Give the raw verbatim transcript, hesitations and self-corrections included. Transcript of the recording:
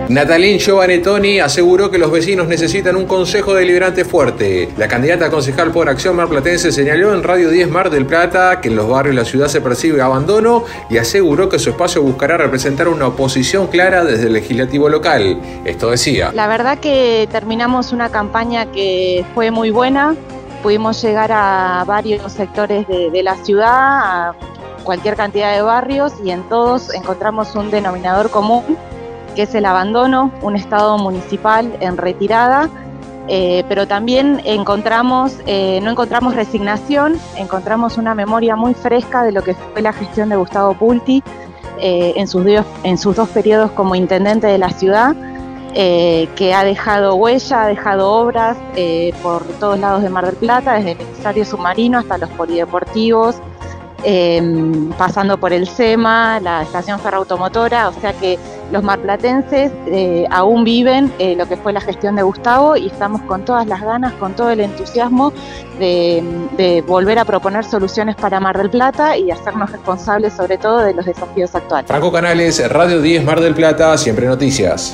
Natalín Giovanettoni aseguró que los vecinos necesitan un consejo deliberante fuerte. La candidata a concejal por Acción Marplatense señaló en Radio diez Mar del Plata que en los barrios de la ciudad se percibe abandono y aseguró que su espacio buscará representar una oposición clara desde el legislativo local. Esto decía. La verdad que terminamos una campaña que fue muy buena. Pudimos llegar a varios sectores de, de la ciudad, a cualquier cantidad de barrios, y en todos encontramos un denominador común, que es el abandono, un Estado municipal en retirada, eh, pero también encontramos, eh, no encontramos resignación, encontramos una memoria muy fresca de lo que fue la gestión de Gustavo Pulti eh, en, sus dios, en sus dos periodos como intendente de la ciudad, eh, que ha dejado huella, ha dejado obras eh, por todos lados de Mar del Plata, desde el emisario submarino hasta los polideportivos, Eh, pasando por el SEMA, la estación ferroautomotora, o sea que los marplatenses eh, aún viven eh, lo que fue la gestión de Gustavo, y estamos con todas las ganas, con todo el entusiasmo de, de volver a proponer soluciones para Mar del Plata y hacernos responsables sobre todo de los desafíos actuales. Franco Canales, Radio diez Mar del Plata, siempre noticias.